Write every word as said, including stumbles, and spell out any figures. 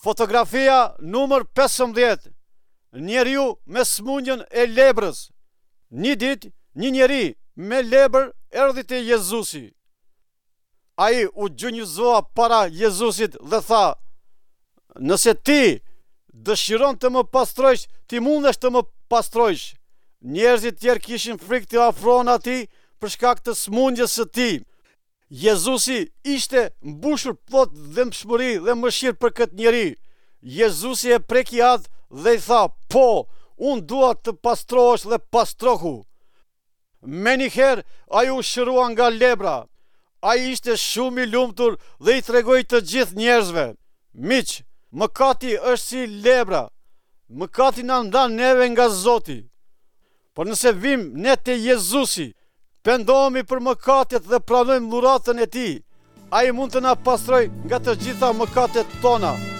Fotografia numër pesëmbëdhjetë. Njeriu me smundjen e lebrës. Një ditë, një njeri me lebër erdhi te Jezusi. Ai u gjunjëzua para Jezusit dhe tha: "Nëse ti dëshiron të më pastrojsh, ti mundesh të më pastrojsh." Njerëzit tjerë kishin frikë të afrohen atij për shkak të smundjes së tij. Jezusi ishte mbushur plot dëmshmëri dhe mëshirë për këtë njeri. Jezusi e preki atë dhe i tha: "Po, unë dua të pastrohesh dhe pastrohu." Me njëherë ai u shërua nga lebra. Ai ishte shumë i lumtur dhe i tregoi të gjithë njerëzve: "Miq, mëkati është si lebra. Mëkati na ndan neve nga Zoti. Por nëse vim ne te Jezusi, pendohemi për mëkatet dhe pranojmë dhuratën e tij, ai mund të na pastrojë nga të gjitha mëkatet tona."